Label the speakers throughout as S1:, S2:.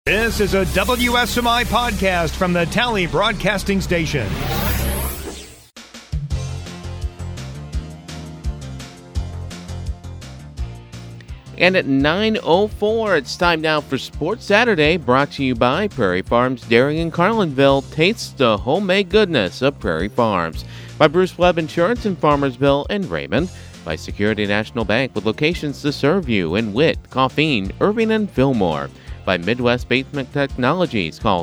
S1: This is a WSMI podcast from the Tally Broadcasting Station.
S2: And at 9:04, it's time now for Sports Saturday, brought to you by Prairie Farms Dairy in Carlinville. Taste the homemade goodness of Prairie Farms. By Bruce Webb Insurance in Farmersville and Raymond. By Security National Bank with locations to serve you in Witt, Coffeen, Irving, and Fillmore. By Midwest Basement Technologies. Call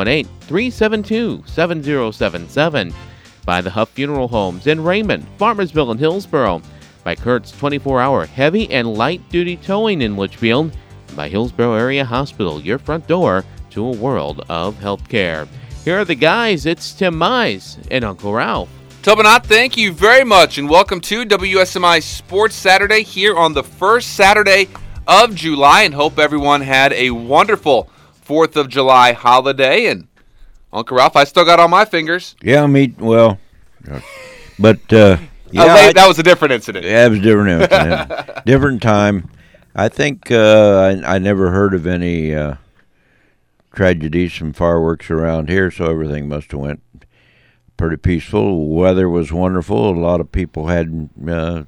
S2: 618-372-7077. By the Huff Funeral Homes in Raymond, Farmersville, and Hillsboro. By Kurt's 24-hour heavy and light-duty towing in Litchfield. And by Hillsboro Area Hospital, your front door to a world of healthcare. Here are the guys. It's Tim Mize and Uncle Ralph.
S3: Tobinat, thank you very much, and welcome to WSMI Sports Saturday here on the first Saturday of July, and hope everyone had a wonderful 4th of July holiday. And Uncle Ralph, I still got all my fingers.
S4: Yeah, but
S3: that was a different incident.
S4: Yeah, it was a different incident. Different time. I think I never heard of any tragedies from fireworks around here, so everything must have went pretty peaceful. Weather was wonderful. A lot of people had, the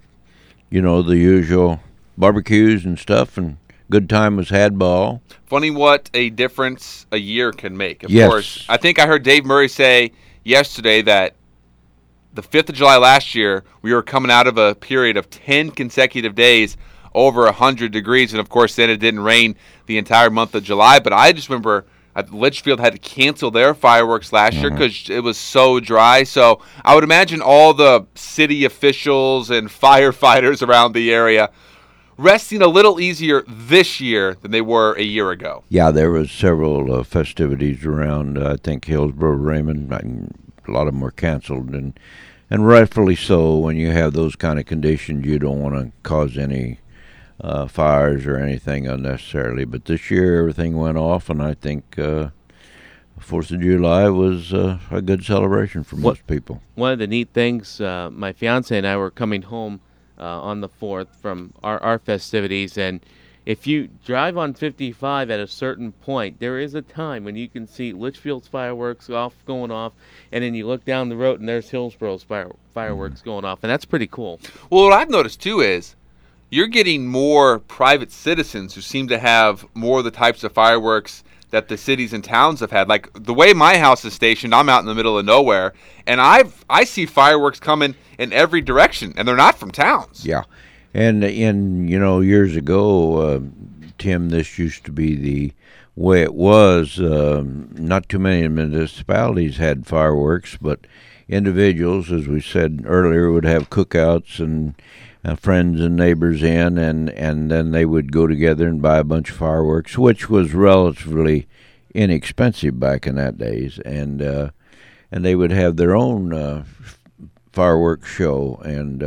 S4: usual barbecues and stuff, and good time was had by all.
S3: Funny what a difference a year can make. Of
S4: yes.
S3: course, I think I heard Dave Murray say yesterday that the 5th of July last year, we were coming out of a period of 10 consecutive days over 100 degrees, and of course then it didn't rain the entire month of July. But I just remember Litchfield had to cancel their fireworks last year because it was so dry. So I would imagine all the city officials and firefighters around the area resting a little easier this year than they were a year ago.
S4: Yeah, there was several festivities around, I think, Hillsboro, Raymond. A lot of them were canceled, and rightfully so. When you have those kind of conditions, you don't want to cause any fires or anything unnecessarily. But this year, everything went off, and I think 4th of July was a good celebration for most people.
S2: One of the neat things, my fiance and I were coming home on the 4th from our festivities, and if you drive on 55 at a certain point, there is a time when you can see Litchfield's fireworks going off, and then you look down the road and there's Hillsboro's fireworks going off, and that's pretty cool.
S3: Well, what I've noticed too is you're getting more private citizens who seem to have more of the types of fireworks that the cities and towns have had. Like the way my house is stationed, I'm out in the middle of nowhere, and I see fireworks coming in every direction, and they're not from towns.
S4: Yeah, and years ago, Tim, this used to be the way it was. Not too many municipalities had fireworks, but individuals, as we said earlier, would have cookouts and friends and neighbors in, and then they would go together and buy a bunch of fireworks, which was relatively inexpensive back in that days, and they would have their own fireworks show,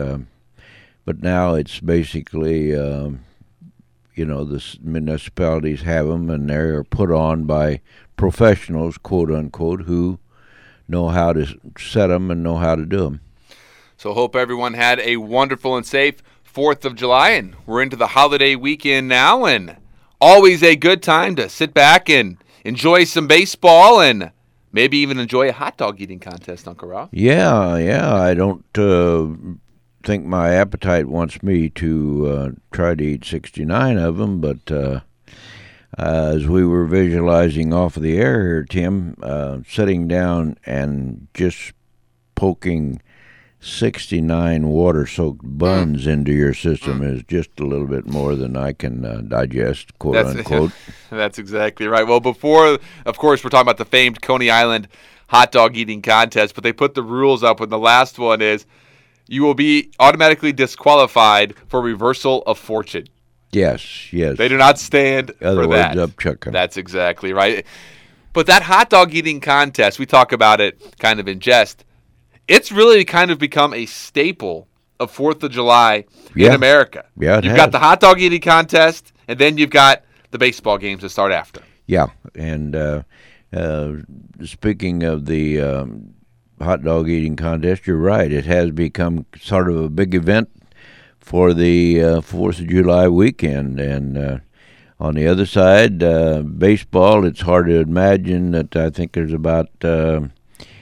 S4: but now it's basically the municipalities have them, and they're put on by professionals, quote unquote, who know how to set them and know how to do them.
S3: So hope everyone had a wonderful and safe 4th of July, and we're into the holiday weekend now, and always a good time to sit back and enjoy some baseball and maybe even enjoy a hot dog eating contest, Uncle Ralph.
S4: Yeah, I don't think my appetite wants me to try to eat 69 of them, but as we were visualizing off of the air here, Tim, sitting down and just poking 69 water-soaked buns into your system is just a little bit more than I can digest, quote unquote.
S3: That's exactly right. Well, before, of course, we're talking about the famed Coney Island hot dog eating contest, but they put the rules up, and the last one is you will be automatically disqualified for reversal of fortune.
S4: Yes.
S3: They do not stand for that.
S4: Other words, upchucking.
S3: That's exactly right. But that hot dog eating contest, we talk about it kind of in jest. It's really kind of become a staple of 4th of July in America.
S4: Yeah,
S3: You've got the hot dog eating contest, and then you've got the baseball games that start after.
S4: Yeah, and speaking of the hot dog eating contest, you're right. It has become sort of a big event for the 4th of July weekend, and On the other side, baseball, it's hard to imagine that I think there's about 8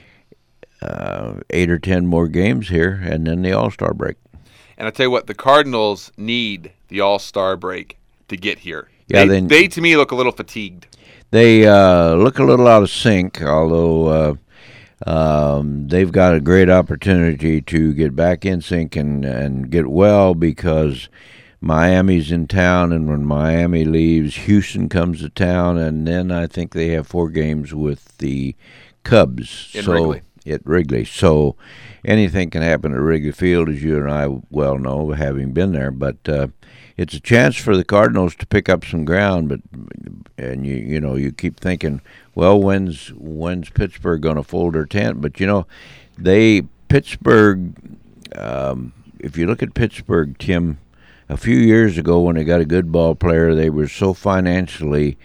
S4: or 10 more games here, and then the All-Star break.
S3: And I tell you what, the Cardinals need the All-Star break to get here.
S4: Yeah,
S3: they to me look a little fatigued.
S4: They look a little out of sync, although they've got a great opportunity to get back in sync and get well, because Miami's in town, and when Miami leaves, Houston comes to town, and then I think they have 4 games with the Cubs.
S3: Wrigley.
S4: At Wrigley. So anything can happen at Wrigley Field, as you and I well know, having been there. But it's a chance for the Cardinals to pick up some ground. And you keep thinking, well, when's Pittsburgh going to fold their tent? But Pittsburgh. If you look at Pittsburgh, Tim, a few years ago when they got a good ball player, they were so financially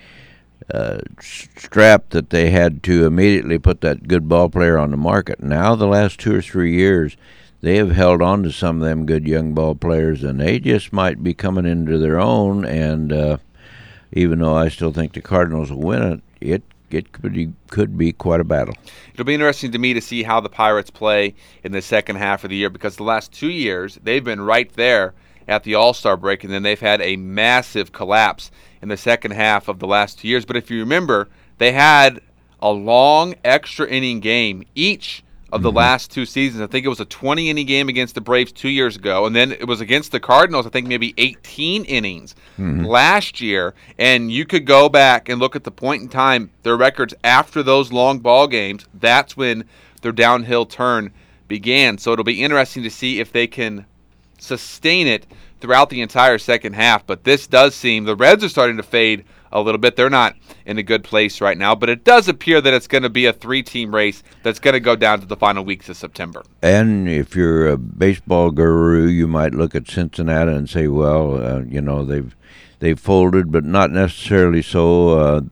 S4: strapped that they had to immediately put that good ball player on the market. Now, the last 2 or 3 years, they have held on to some of them good young ball players, and they just might be coming into their own. And even though I still think the Cardinals will win it, it could be quite a battle.
S3: It'll be interesting to me to see how the Pirates play in the second half of the year, because the last 2 years, they've been right there at the All-Star break, and then they've had a massive collapse in the second half of the last 2 years. But if you remember, they had a long extra inning game each of the last 2 seasons. I think it was a 20-inning game against the Braves 2 years ago, and then it was against the Cardinals, I think maybe 18 innings last year. And you could go back and look at the point in time, their records after those long ball games. That's when their downhill turn began. So it'll be interesting to see if they can sustain it throughout the entire second half. But this does seem, the Reds are starting to fade a little bit. They're not in a good place right now, but it does appear that it's going to be a 3-team race that's going to go down to the final weeks of September.
S4: And if you're a baseball guru, you might look at Cincinnati and say, well, they've folded, but not necessarily so.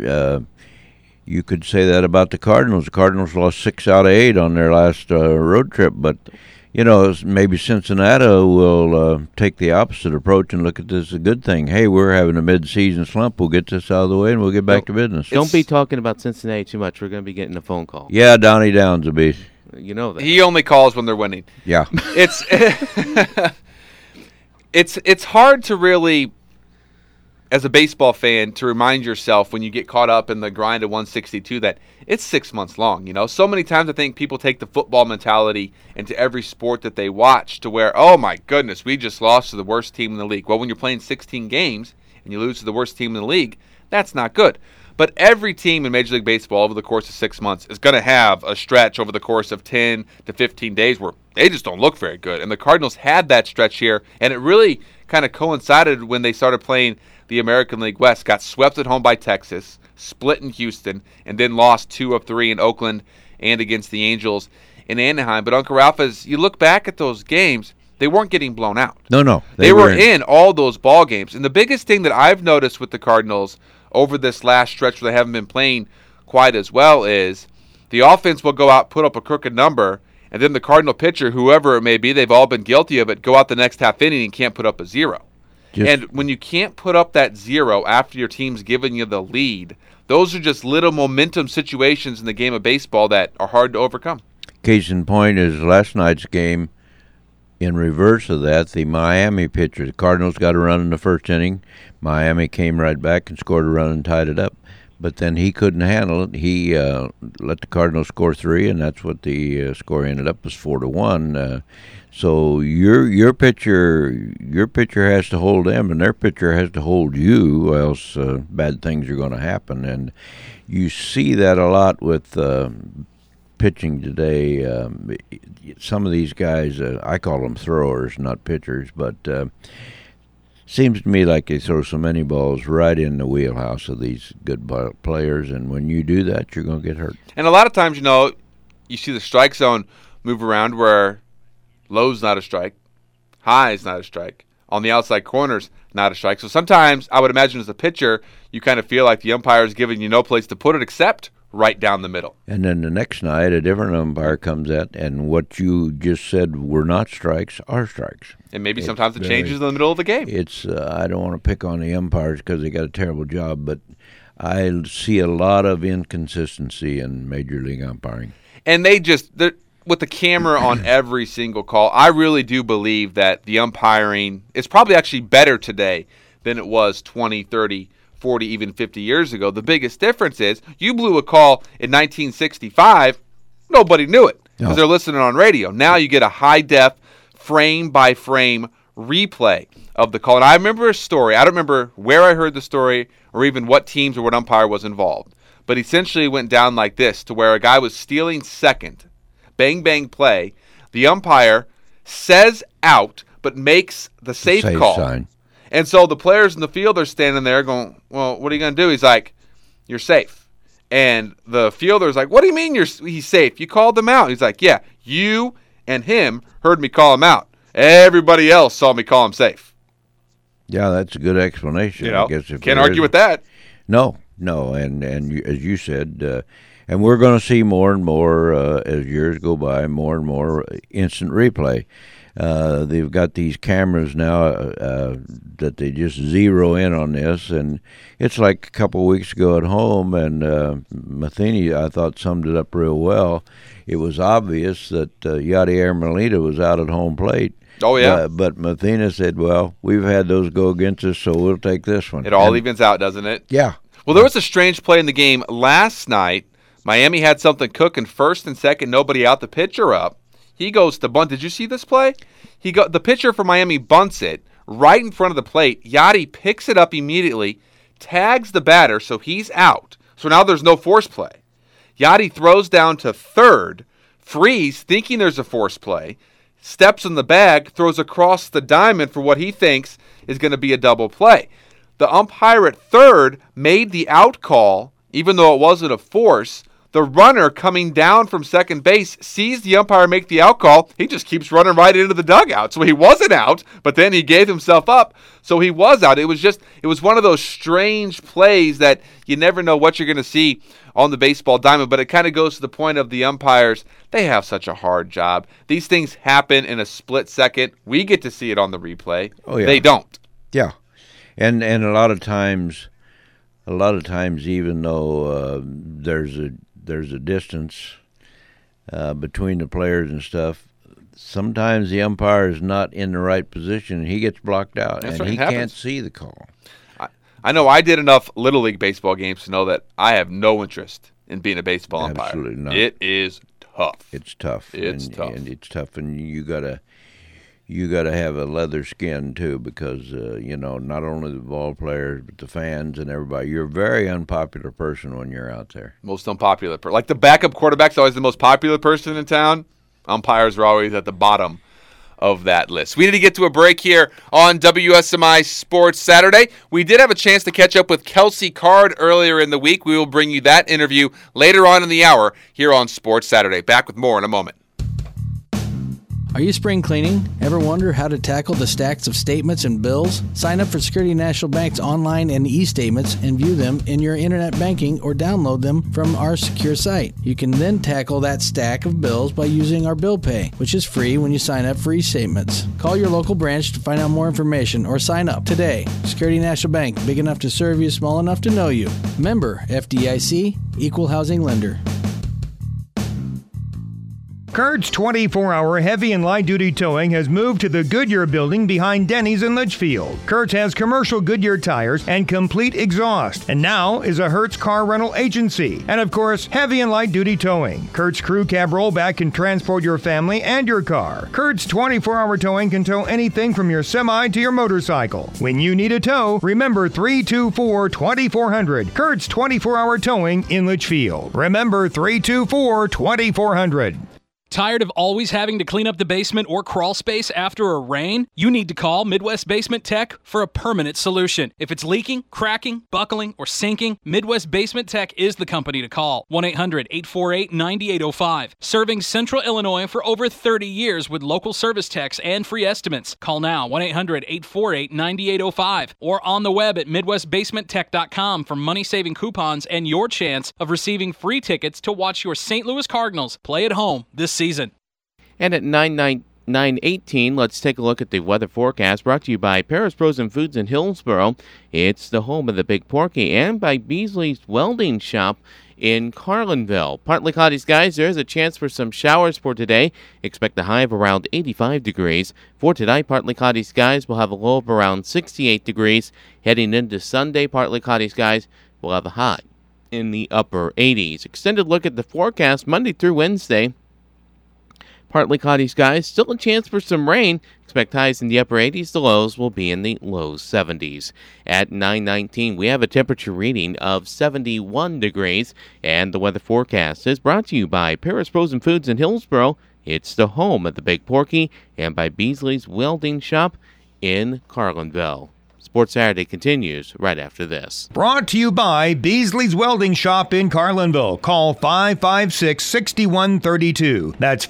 S4: You could say that about the Cardinals. The Cardinals lost 6 out of 8 on their last road trip, but maybe Cincinnati will take the opposite approach and look at this as a good thing. Hey, we're having a mid-season slump. We'll get this out of the way, and we'll get back to business.
S2: Don't be talking about Cincinnati too much. We're going to be getting a phone call.
S4: Yeah, Donnie Downs will be.
S2: You know that.
S3: He only calls when they're winning.
S4: Yeah.
S3: It's hard to really, as a baseball fan, to remind yourself when you get caught up in the grind of 162 that it's 6 months long. So many times I think people take the football mentality into every sport that they watch to where, oh my goodness, we just lost to the worst team in the league. Well, when you're playing 16 games and you lose to the worst team in the league, that's not good. But every team in Major League Baseball over the course of 6 months is going to have a stretch over the course of 10 to 15 days where they just don't look very good. And the Cardinals had that stretch here, and it really kind of coincided when they started playing the American League West. Got swept at home by Texas, split in Houston, and then lost 2 of 3 in Oakland and against the Angels in Anaheim. But Uncle Ralph, as you look back at those games, they weren't getting blown out.
S4: No.
S3: They were in all those ball games. And the biggest thing that I've noticed with the Cardinals over this last stretch where they haven't been playing quite as well is the offense will go out, put up a crooked number, and then the Cardinal pitcher, whoever it may be, they've all been guilty of it, go out the next half inning and can't put up a 0. And when you can't put up that 0 after your team's giving you the lead, those are just little momentum situations in the game of baseball that are hard to overcome.
S4: Case in point is last night's game. In reverse of that, the Miami pitcher, the Cardinals got a run in the first inning. Miami came right back and scored a run and tied it up. But then he couldn't handle it. He let the Cardinals score 3, and that's what the score ended up, was 4-1. So your pitcher has to hold them, and their pitcher has to hold you, or else bad things are going to happen. And you see that a lot with pitching today. Some of these guys, I call them throwers, not pitchers, but seems to me like they throw so many balls right in the wheelhouse of these good players, and when you do that, you're going to get hurt.
S3: And a lot of times, you see the strike zone move around where low's not a strike, high is not a strike, on the outside corners, not a strike. So sometimes I would imagine as a pitcher, you kind of feel like the umpire is giving you no place to put it except right down the middle.
S4: And then the next night, a different umpire comes out, and what you just said were not strikes are strikes.
S3: And maybe sometimes it changes in the middle of the game.
S4: It's I don't want to pick on the umpires because they got a terrible job, but I see a lot of inconsistency in Major League umpiring.
S3: And with the camera on every single call, I really do believe that the umpiring is probably actually better today than it was 20, 30, 40, even 50 years ago. The biggest difference is you blew a call in 1965, nobody knew it because they're listening on radio. Now you get a high-def, frame-by-frame replay of the call. And I remember a story. I don't remember where I heard the story or even what teams or what umpire was involved. But essentially it went down like this, to where a guy was stealing second. Bang, bang, play. The umpire says out, but makes the safe call.
S4: Sign.
S3: And so the players in the field are standing there going, well, what are you going to do? He's like, you're safe. And the fielder's like, what do you mean he's safe? You called him out. He's like, yeah, you and him heard me call him out. Everybody else saw me call him safe.
S4: Yeah, that's a good explanation. I guess
S3: can't argue with that.
S4: No, and as you said, and we're going to see more and more as years go by, more and more instant replay. They've got these cameras now that they just zero in on this, and it's like a couple of weeks ago at home, and Matheny, I thought, summed it up real well. It was obvious that Yadier Molina was out at home plate.
S3: Oh, yeah.
S4: But Matheny said, well, we've had those go against us, so we'll take this one.
S3: It all evens out, doesn't it?
S4: Yeah.
S3: Well, there was a strange play in the game last night. Miami had something cooking, first and second, nobody out, the pitcher up. He goes to bunt. Did you see this play? The pitcher for Miami bunts it right in front of the plate. Yadi picks it up immediately, tags the batter, so he's out. So now there's no force play. Yadi throws down to third, Freeze, thinking there's a force play, steps in the bag, throws across the diamond for what he thinks is going to be a double play. The umpire at third made the out call, even though it wasn't a force. The runner coming down from second base sees the umpire make the out call. He just keeps running right into the dugout. So he wasn't out, but then he gave himself up. So he was out. It was one of those strange plays that you never know what you're going to see on the baseball diamond. But it kind of goes to the point of the umpires. They have such a hard job. These things happen in a split second. We get to see it on the replay.
S4: Oh, yeah.
S3: They don't.
S4: Yeah. And a lot of times, even though there's a distance between the players and stuff, sometimes the umpire is not in the right position, and he gets blocked out, and he can't see the call.
S3: I know I did enough Little League baseball games to know that I have no interest in being a baseball umpire.
S4: Absolutely not.
S3: It is tough.
S4: It's tough.
S3: It's tough.
S4: And it's tough, and you gotta have a leather skin too, because not only the ball players but the fans and everybody. You're a very unpopular person when you're out there.
S3: Most unpopular, like the backup quarterback's always the most popular person in town. Umpires are always at the bottom of that list. We need to get to a break here on WSMI Sports Saturday. We did have a chance to catch up with Kelsey Card earlier in the week. We will bring you that interview later on in the hour here on Sports Saturday. Back with more in a moment.
S5: Are you spring cleaning? Ever wonder how to tackle the stacks of statements and bills? Sign up for Security National Bank's online and e-statements and view them in your internet banking or download them from our secure site. You can then tackle that stack of bills by using our bill pay, which is free when you sign up for e-statements. Call your local branch to find out more information or sign up today. Security National Bank, big enough to serve you, small enough to know you. Member FDIC, Equal Housing Lender.
S1: Kurt's 24-hour heavy and light-duty towing has moved to the Goodyear building behind Denny's in Litchfield. Kurt's has commercial Goodyear tires and complete exhaust, and now is a Hertz car rental agency. And of course, heavy and light-duty towing. Kurt's crew cab rollback can transport your family and your car. Kurt's 24-hour towing can tow anything from your semi to your motorcycle. When you need a tow, remember 324-2400. Kurt's 24-hour towing in Litchfield. Remember 324-2400.
S6: Tired of always having to clean up the basement or crawl space after a rain? You need to call Midwest Basement Tech for a permanent solution. If it's leaking, cracking, buckling, or sinking, Midwest Basement Tech is the company to call. 1-800-848-9805. Serving Central Illinois for over 30 years with local service techs and free estimates. Call now, 1-800-848-9805. Or on the web at MidwestBasementTech.com for money-saving coupons and your chance of receiving free tickets to watch your St. Louis Cardinals play at home this season.
S2: And at 9:18, let's take a look at the weather forecast brought to you by Paris Frozen Foods in Hillsboro. It's the home of the Big Porky, and by Beasley's Welding Shop in Carlinville. Partly cloudy skies. There's a chance for some showers for today. Expect a high of around 85 degrees. For tonight, partly cloudy skies. We'll have a low of around 68 degrees. Heading into Sunday, partly cloudy skies. We'll have a high in the upper 80s. Extended look at the forecast Monday through Wednesday. Partly cloudy skies, still a chance for some rain. Expect highs in the upper 80s. The lows will be in the low 70s. At 9:19, we have a temperature reading of 71 degrees. And the weather forecast is brought to you by Paris Frozen Foods in Hillsboro. It's the home of the Big Porky, and by Beasley's Welding Shop in Carlinville. Sports Saturday continues right after this.
S1: Brought to you by Beasley's Welding Shop in Carlinville. Call 556-6132. That's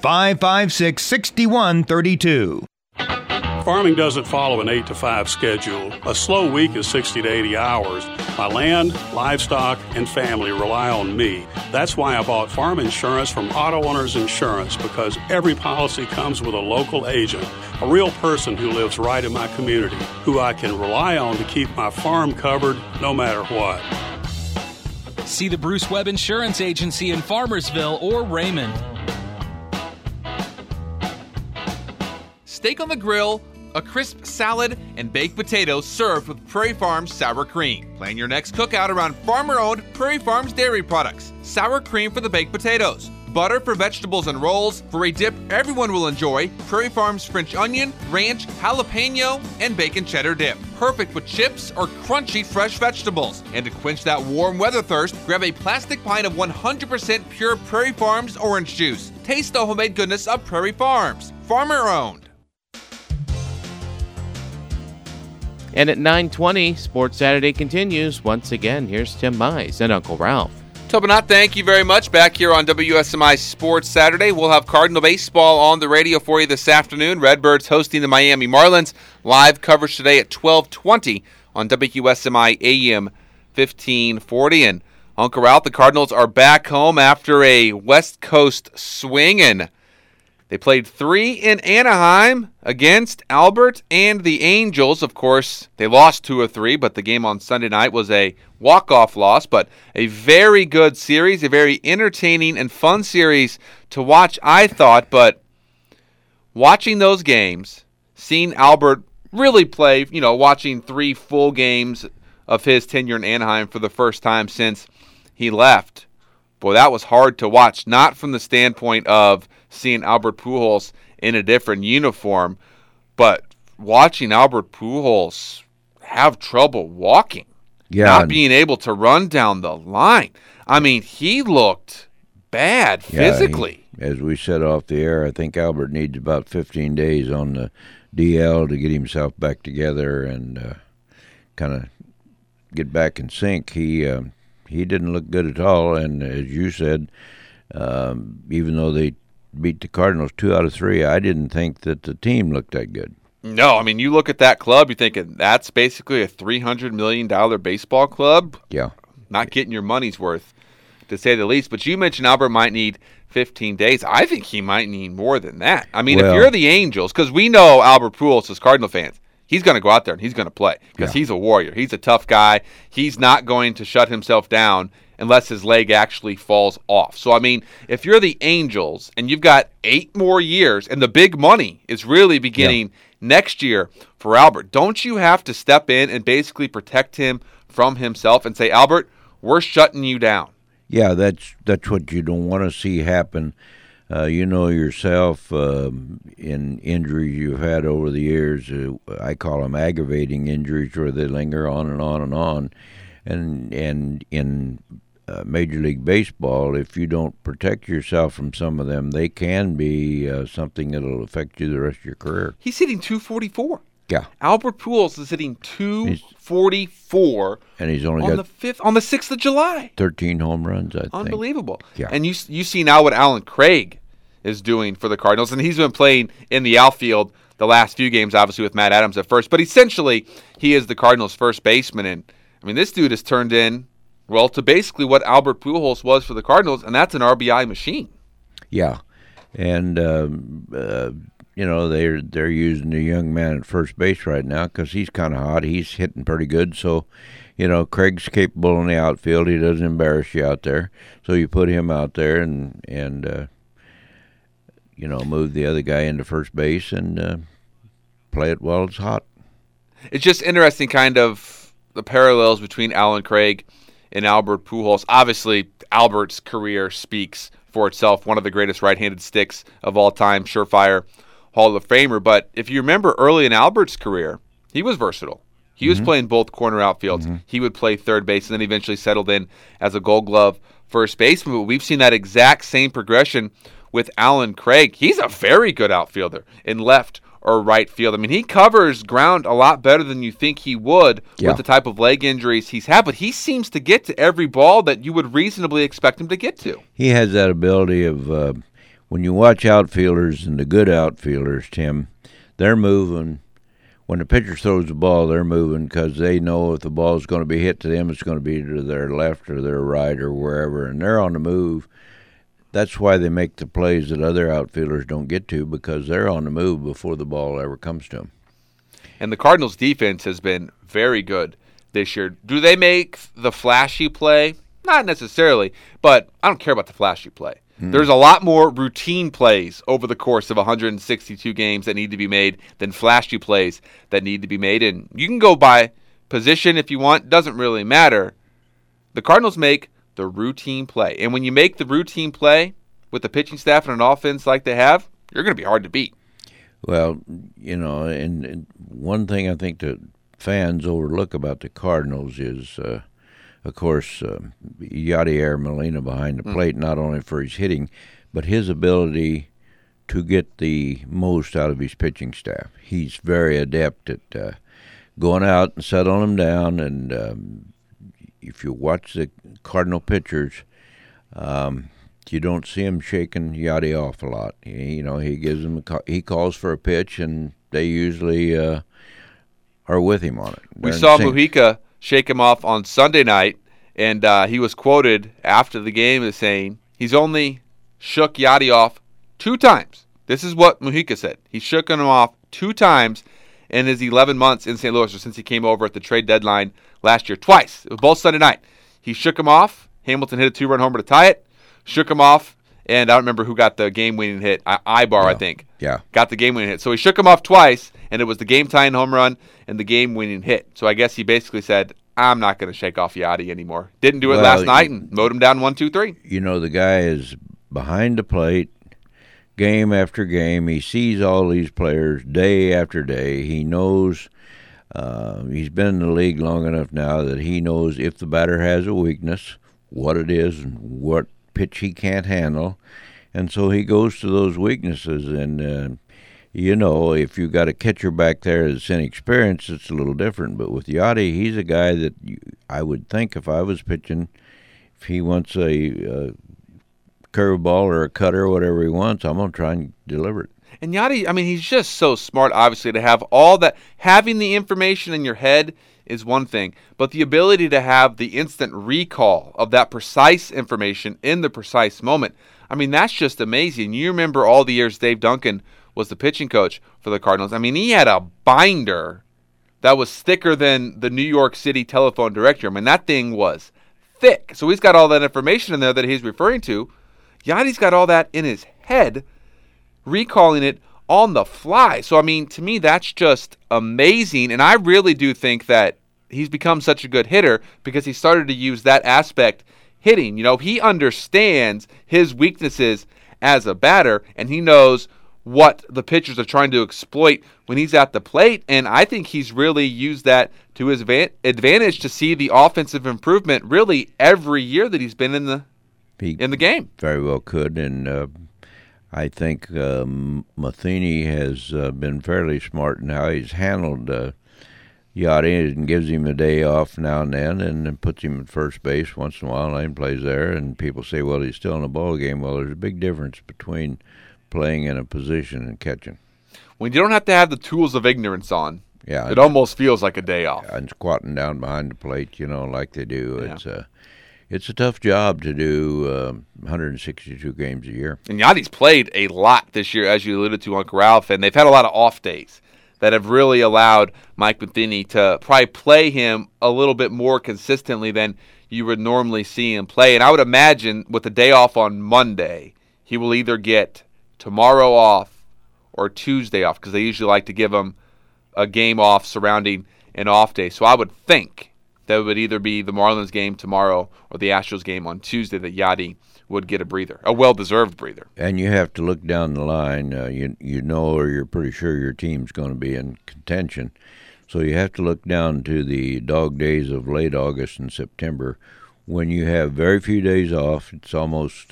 S1: 556-6132.
S7: Farming doesn't follow an 8-to-5 schedule. A slow week is 60 to 80 hours. My land, livestock, and family rely on me. That's why I bought farm insurance from Auto Owners Insurance, because every policy comes with a local agent, a real person who lives right in my community, who I can rely on to keep my farm covered no matter what.
S6: See the Bruce Webb Insurance Agency in Farmersville or Raymond.
S3: Steak on the grill, a crisp salad, and baked potatoes served with Prairie Farms sour cream. Plan your next cookout around farmer-owned Prairie Farms dairy products. Sour cream for the baked potatoes. Butter for vegetables and rolls. For a dip everyone will enjoy, Prairie Farms French onion, ranch, jalapeno, and bacon cheddar dip. Perfect with chips or crunchy fresh vegetables. And to quench that warm weather thirst, grab a plastic pint of 100% pure Prairie Farms orange juice. Taste the homemade goodness of Prairie Farms. Farmer-owned.
S2: And at 9:20, Sports Saturday continues. Once again, here's Tim Mize and Uncle Ralph.
S3: Tobanat, thank you very much. Back here on WSMI Sports Saturday, we'll have Cardinal baseball on the radio for you this afternoon. Redbirds hosting the Miami Marlins. Live coverage today at 12:20 on WSMI AM 1540. And Uncle Ralph, the Cardinals are back home after a West Coast swing, and they played 3 in Anaheim against Albert and the Angels. Of course, they lost 2 of 3, but the game on Sunday night was a walk-off loss. But a very good series, a very entertaining and fun series to watch, I thought. But watching those games, seeing Albert really play, watching 3 full games of his tenure in Anaheim for the first time since he left, boy, that was hard to watch. Not from the standpoint of seeing Albert Pujols in a different uniform, but watching Albert Pujols have trouble walking, not being able to run down the line. I mean, he looked bad physically.
S4: As we said off the air, I think Albert needs about 15 days on the DL to get himself back together and kind of get back in sync. He didn't look good at all, and as you said, even though they beat the Cardinals 2 out of 3, I didn't think that the team looked that good.
S3: No, I mean, you look at that club, you're thinking that's basically a $300 million baseball club.
S4: Yeah.
S3: Not getting your money's worth, to say the least. But you mentioned Albert might need 15 days. I think he might need more than that. I mean, if you're the Angels, because we know Albert Pujols as Cardinal fans, he's going to go out there and he's going to play because he's a warrior. He's a tough guy. He's not going to shut himself down unless his leg actually falls off. So, I mean, if you're the Angels and you've got 8 more years and the big money is really beginning next year for Albert, don't you have to step in and basically protect him from himself and say, Albert, we're shutting you down?
S4: Yeah, that's what you don't want to see happen. You know yourself, in injuries you've had over the years, I call them aggravating injuries where they linger on and on and on. And in Major League Baseball, if you don't protect yourself from some of them, they can be something that'll affect you the rest of your career.
S3: He's hitting 244.
S4: Yeah.
S3: Albert Pujols is hitting 244,
S4: and he's only
S3: on
S4: got
S3: the 6th of July.
S4: 13 home runs, I think.
S3: Unbelievable.
S4: Yeah.
S3: And you see now what Alan Craig is doing for the Cardinals, and he's been playing in the outfield the last few games, obviously with Matt Adams at first, but essentially he is the Cardinals' first baseman. And I mean, this dude has turned in, well, to basically what Albert Pujols was for the Cardinals, and that's an RBI machine.
S4: Yeah, and they're using the young man at first base right now because he's kind of hot. He's hitting pretty good, so Craig's capable in the outfield. He doesn't embarrass you out there, so you put him out there and move the other guy into first base and play it while it's hot.
S3: It's just interesting, kind of the parallels between Alan Craig and Albert Pujols. Obviously, Albert's career speaks for itself. One of the greatest right-handed sticks of all time, surefire Hall of Famer. But if you remember early in Albert's career, he was versatile. He was playing both corner outfields. Mm-hmm. He would play third base and then eventually settled in as a Gold Glove first baseman. But we've seen that exact same progression with Alan Craig. He's a very good outfielder in left or right field. I mean, he covers ground a lot better than you think he would with the type of leg injuries he's had, but he seems to get to every ball that you would reasonably expect him to get to.
S4: He has that ability of, when you watch outfielders and the good outfielders, Tim, they're moving. When the pitcher throws the ball, they're moving because they know if the ball is going to be hit to them, it's going to be to their left or their right or wherever, and they're on the move. That's why they make the plays that other outfielders don't get to, because they're on the move before the ball ever comes to them.
S3: And the Cardinals' defense has been very good this year. Do they make the flashy play? Not necessarily, but I don't care about the flashy play. There's a lot more routine plays over the course of 162 games that need to be made than flashy plays that need to be made. And you can go by position if you want. Doesn't really matter. The Cardinals make the routine play. And when you make the routine play with the pitching staff and an offense like they have, you're going to be hard to beat.
S4: Well, and one thing I think that fans overlook about the Cardinals is, of course, Yadier Molina behind the plate, not only for his hitting, but his ability to get the most out of his pitching staff. He's very adept at going out and settling them down, and if you watch the Cardinal pitchers, you don't see him shaking Yachty off a lot. He gives him he calls for a pitch, and they usually are with him on it.
S3: We saw Mujica shake him off on Sunday night, and he was quoted after the game as saying he's only shook Yachty off 2 times. This is what Mujica said. He shook him off 2 times in his 11 months in St. Louis, or since he came over at the trade deadline last year. Twice. It was both Sunday night. He shook him off. Hamilton hit a 2-run homer to tie it. Shook him off, and I don't remember who got the game-winning hit. Ibar, I think.
S4: Yeah.
S3: Got the game-winning hit. So he shook him off twice, and it was the game-tying home run and the game-winning hit. So I guess he basically said, I'm not going to shake off Yachty anymore. Didn't do it last night and mowed him down 1-2-3.
S4: The guy is behind the plate game after game. He sees all these players day after day. He knows he's been in the league long enough now that he knows if the batter has a weakness, what it is, and what pitch he can't handle. And so he goes to those weaknesses. And, if you got a catcher back there that's inexperienced, it's a little different. But with Yachty, he's a guy that I would think if I was pitching, if he wants a curveball or a cutter or whatever he wants, I'm going to try and deliver it.
S3: And Yachty, he's just so smart, obviously, to have all that. Having the information in your head is one thing, but the ability to have the instant recall of that precise information in the precise moment, that's just amazing. You remember all the years Dave Duncan was the pitching coach for the Cardinals. He had a binder that was thicker than the New York City telephone directory. That thing was thick. So he's got all that information in there that he's referring to. Yachty's got all that in his head, recalling it on the fly. So, to me, that's just amazing. And I really do think that he's become such a good hitter because he started to use that aspect hitting. He understands his weaknesses as a batter, and he knows what the pitchers are trying to exploit when he's at the plate, and I think he's really used that to his advantage to see the offensive improvement really every year that he's been in the game.
S4: Very well could, and I think Matheny has been fairly smart in how he's handled Yachty and gives him a day off now and then puts him at first base once in a while and plays there, and people say, well, he's still in a ball game. Well, there's a big difference between playing in a position and catching.
S3: When you don't have to have the tools of ignorance on,
S4: yeah,
S3: it almost feels like a day off.
S4: And squatting down behind the plate, like they do.
S3: Yeah.
S4: It's a tough job to do 162 games a year.
S3: And Yachty's played a lot this year, as you alluded to, Uncle Ralph, and they've had a lot of off days that have really allowed Mike Matheny to probably play him a little bit more consistently than you would normally see him play. And I would imagine with the day off on Monday, he will either get tomorrow off or Tuesday off, because they usually like to give him a game off surrounding an off day. So I would think that it would either be the Marlins game tomorrow or the Astros game on Tuesday that Yachty would get a breather, a well-deserved breather.
S4: And you have to look down the line. You know, or you're pretty sure your team's going to be in contention. So you have to look down to the dog days of late August and September when you have very few days off. It's almost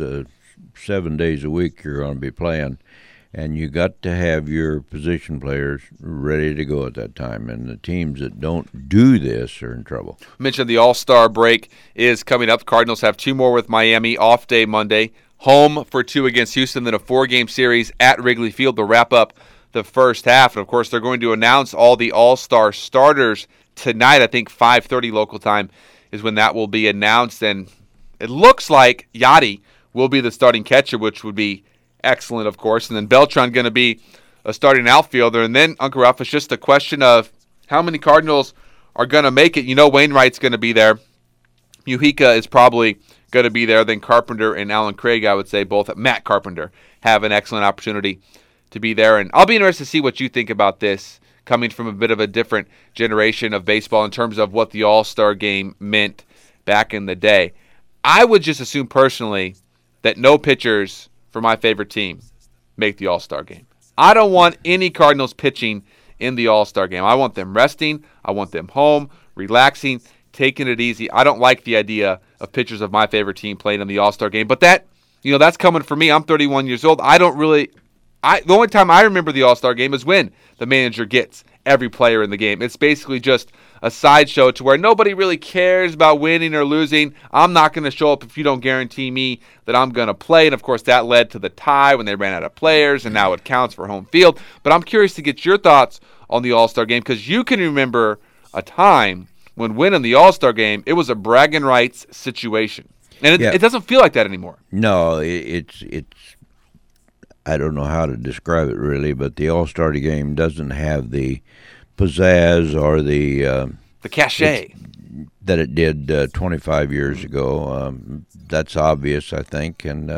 S4: 7 days a week you're going to be playing. And you got to have your position players ready to go at that time. And the teams that don't do this are in trouble.
S3: I mentioned the All-Star break is coming up. Cardinals have 2 more with Miami, off day Monday. Home for 2 against Houston, then a 4-game series at Wrigley Field to wrap up the first half. And, of course, they're going to announce all the All-Star starters tonight. I think 5:30 local time is when that will be announced. And it looks like Yachty will be the starting catcher, which would be excellent, of course. And then Beltran going to be a starting outfielder. And then, Uncle Ralph, it's just a question of how many Cardinals are going to make it. Wainwright's going to be there. Mujica is probably going to be there. Then Carpenter and Alan Craig, I would say, both Matt Carpenter, have an excellent opportunity to be there. And I'll be interested to see what you think about this, coming from a bit of a different generation of baseball in terms of what the All-Star game meant back in the day. I would just assume personally that no pitchers for my favorite team make the All-Star game. I don't want any Cardinals pitching in the All-Star game. I want them resting. I want them home, relaxing, taking it easy. I don't like the idea of pitchers of my favorite team playing in the All-Star game. But that's coming from me. I'm 31 years old. The only time I remember the All-Star game is when the manager gets every player in the game. It's basically just a sideshow to where nobody really cares about winning or losing. I'm not going to show up if you don't guarantee me that I'm going to play. And, of course, that led to the tie when they ran out of players, and now it counts for home field. But I'm curious to get your thoughts on the All-Star game, because you can remember a time when winning the All-Star game, it was a bragging rights situation. And it doesn't feel like that anymore.
S4: No, it's I don't know how to describe it really, but the All-Star game doesn't have the pizzazz or the
S3: cachet
S4: that it did 25 years ago. That's obvious, I think, and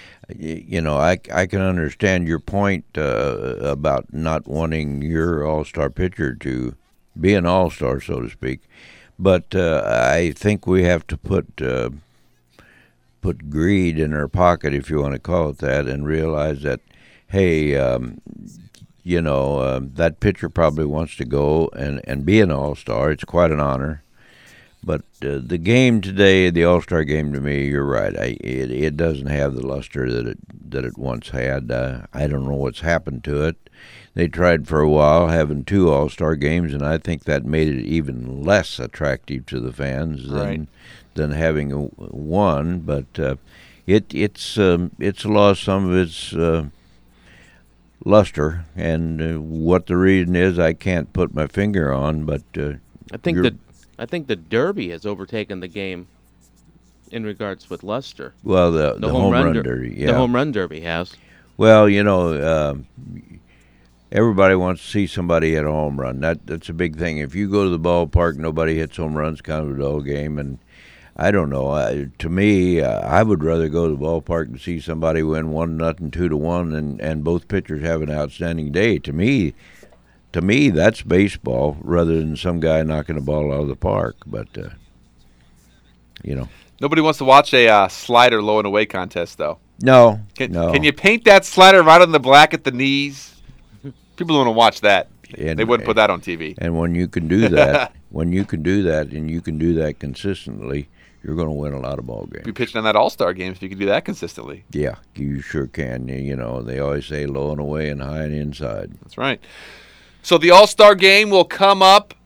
S4: I can understand your point about not wanting your All-Star pitcher to be an All-Star, so to speak. But I think we have to put greed in our pocket, if you want to call it that, and realize that, hey, that pitcher probably wants to go and be an All-Star. It's quite an honor. But the game today, the All-Star game, to me, you're right. It doesn't have the luster that it once had. I don't know what's happened to it. They tried for a while having 2 All-Star games, and I think that made it even less attractive to the fans than having one. But it's lost some of its luster, and what the reason is, I can't put my finger on. But
S2: I think the Derby has overtaken the game in regards with luster.
S4: Well, the home run derby, yeah.
S2: The home run derby has.
S4: Well, everybody wants to see somebody hit a home run. That's a big thing. If you go to the ballpark, nobody hits home runs, kind of a dull game. And I don't know. To me, I would rather go to the ballpark and see somebody win 1-0, 2-1, and both pitchers have an outstanding day. To me, that's baseball rather than some guy knocking a ball out of the park. But
S3: Nobody wants to watch a slider low and away contest, though.
S4: No.
S3: Can you paint that slider right on the black at the knees? People don't want to watch that. They wouldn't put that on TV.
S4: And when you can do that, and you can do that consistently, you're going to win a lot of ball games.
S3: Be pitching on that All-Star game if you can do that consistently.
S4: Yeah, you sure can. You know, they always say low and away and high and inside.
S3: That's right. So the All-Star game will come up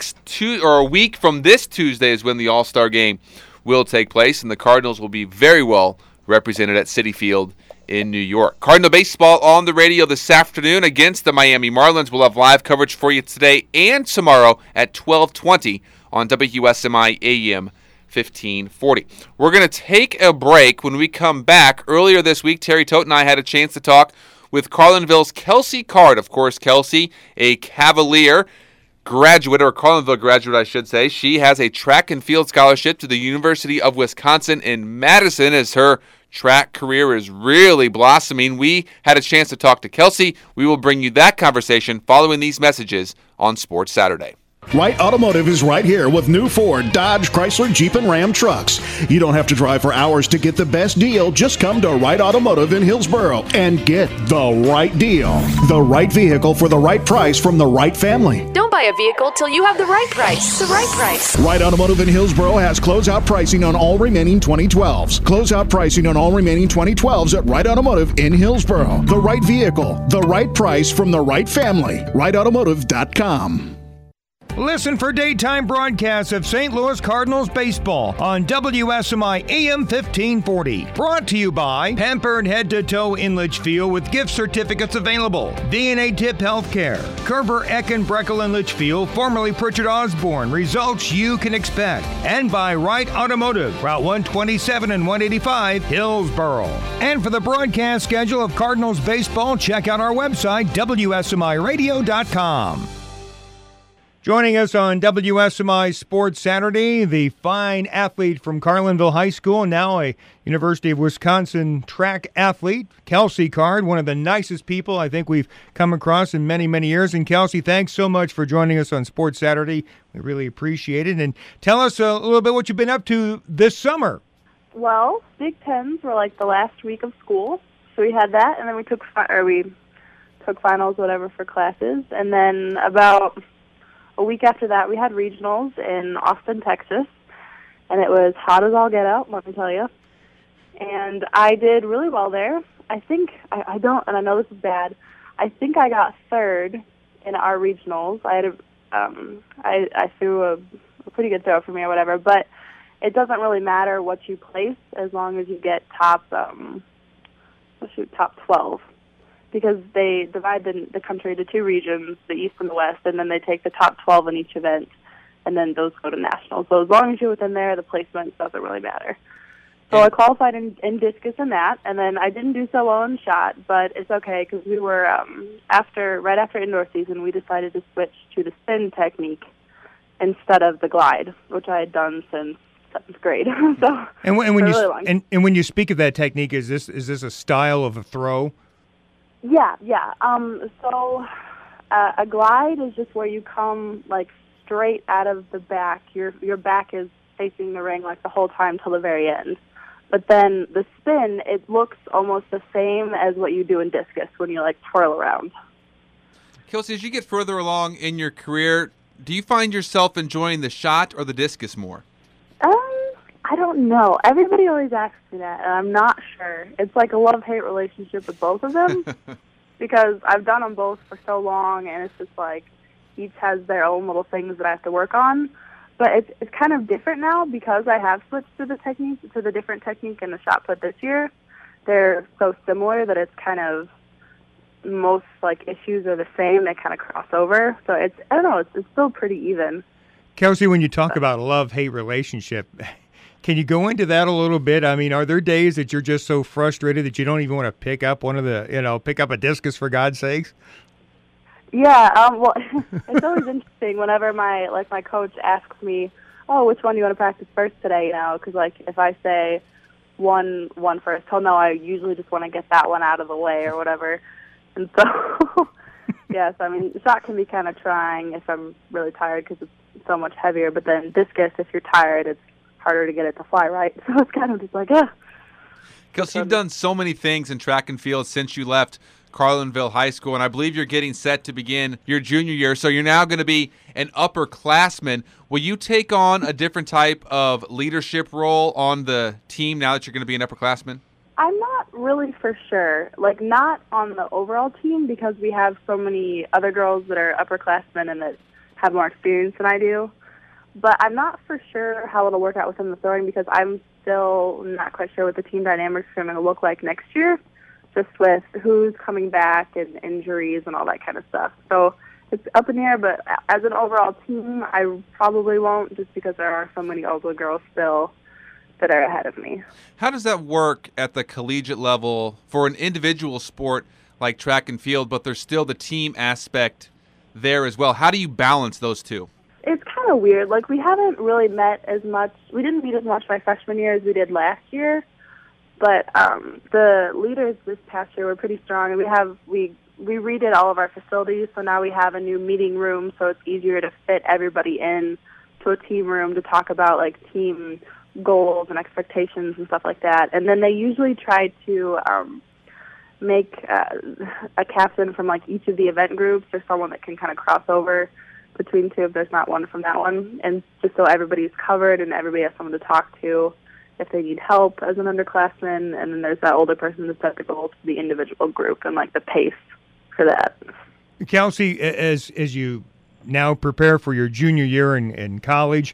S3: a week from this Tuesday is when the All-Star game will take place, and the Cardinals will be very well represented at Citi Field in New York. Cardinal baseball on the radio this afternoon against the Miami Marlins. We'll have live coverage for you today and tomorrow at 12:20 on WSMI AM 1540. We're going to take a break. When we come back, earlier this week, Terry Tote and I had a chance to talk with Carlinville's Kelsey Card. Of course, Kelsey, a Cavalier graduate, or Carlinville graduate, I should say. She has a track and field scholarship to the University of Wisconsin in Madison as her track career is really blossoming. We had a chance to talk to Kelsey. We will bring you that conversation following these messages on Sports Saturday.
S8: Wright Automotive is right here with new Ford, Dodge, Chrysler, Jeep, and Ram trucks. You don't have to drive for hours to get the best deal. Just come to Wright Automotive in Hillsboro and get the right deal. The right vehicle for the right price from the right family.
S9: Don't buy a vehicle till you have the right price. The right price.
S8: Wright Automotive in Hillsboro has closeout pricing on all remaining 2012s. Closeout pricing on all remaining 2012s at Wright Automotive in Hillsboro. The right vehicle, the right price from the right family. WrightAutomotive.com.
S1: Listen for daytime broadcasts of St. Louis Cardinals baseball on WSMI AM 1540. Brought to you by Pampered Head to Toe in Litchfield with gift certificates available. DNA Tip Healthcare. Kerber, Ecken, Breckel, and Litchfield, formerly Pritchard Osborne. Results you can expect. And by Wright Automotive, Route 127 and 185, Hillsboro. And for the broadcast schedule of Cardinals baseball, check out our website, WSMIRadio.com. Joining us on WSMI Sports Saturday, the fine athlete from Carlinville High School, now a University of Wisconsin track athlete, Kelsey Card, one of the nicest people I think we've come across in many, many years. And Kelsey, thanks so much for joining us on Sports Saturday. We really appreciate it. And tell us a little bit what you've been up to this summer.
S10: Well, Big Tens were like the last week of school, so we had that, and then we took finals, whatever, for classes, and then about a week after that, we had regionals in Austin, Texas, and it was hot as all get out, let me tell you. And I did really well there. I think, I know this is bad, I think I got third in our regionals. I threw a pretty good throw for me or whatever, but it doesn't really matter what you place as long as you get top 12. Because they divide the country into two regions, the East and the West, and then they take the top 12 in each event, and then those go to nationals. So as long as you're within there, the placement doesn't really matter. So I qualified in discus and that, and then I didn't do so well in shot, but it's okay because we were, right after indoor season, we decided to switch to the spin technique instead of the glide, which I had done since 7th grade.
S1: And when you speak of that technique, is this a style of a throw?
S10: Yeah. So a glide is just where you come like straight out of the back. Your back is facing the ring like the whole time till the very end. But then the spin, it looks almost the same as what you do in discus when you like twirl around.
S3: Kelsey, as you get further along in your career, do you find yourself enjoying the shot or the discus more?
S10: I don't know. Everybody always asks me that, and I'm not sure. It's like a love-hate relationship with both of them because I've done them both for so long, and it's just like each has their own little things that I have to work on. But it's kind of different now because I have switched to the different technique in the shot put this year. They're so similar that it's kind of most like issues are the same. They kind of cross over. So it's still pretty even.
S1: Kelsey, when you talk about a love-hate relationship, can you go into that a little bit? I mean, are there days that you're just so frustrated that you don't even want to pick up pick up a discus for God's sakes?
S10: Yeah, well, it's always interesting whenever my coach asks me, "Oh, which one do you want to practice first today?" Because like if I say one first, he'll know I usually just want to get that one out of the way or whatever. And so, yes, I mean, shot can be kind of trying if I'm really tired because it's so much heavier. But then discus, if you're tired, it's harder to get it to fly right. So it's kind of just like, ugh.
S3: Kelsey, you've done so many things in track and field since you left Carlinville High School, and I believe you're getting set to begin your junior year, so you're now going to be an upperclassman. Will you take on a different type of leadership role on the team now that you're going to be an upperclassman?
S10: I'm not really for sure. Like, not on the overall team because we have so many other girls that are upperclassmen and that have more experience than I do. But I'm not for sure how it'll work out within the throwing because I'm still not quite sure what the team dynamics are going to look like next year, just with who's coming back and injuries and all that kind of stuff. So it's up in the air, but as an overall team, I probably won't just because there are so many older girls still that are ahead of me.
S3: How does that work at the collegiate level for an individual sport like track and field, but there's still the team aspect there as well? How do you balance those two?
S10: It's kind of weird. Like, we haven't really met as much. We didn't meet as much my freshman year as we did last year. But the leaders this past year were pretty strong. And we redid all of our facilities, so now we have a new meeting room, so it's easier to fit everybody in to a team room to talk about, like, team goals and expectations and stuff like that. And then they usually try to make a captain from, like, each of the event groups or someone that can kind of cross over between two if there's not one from that one, and just so everybody's covered and everybody has someone to talk to if they need help as an underclassman, and then there's that older person that set the goals to the individual group and, like, the pace for that.
S1: Kelsey, as you now prepare for your junior year in college,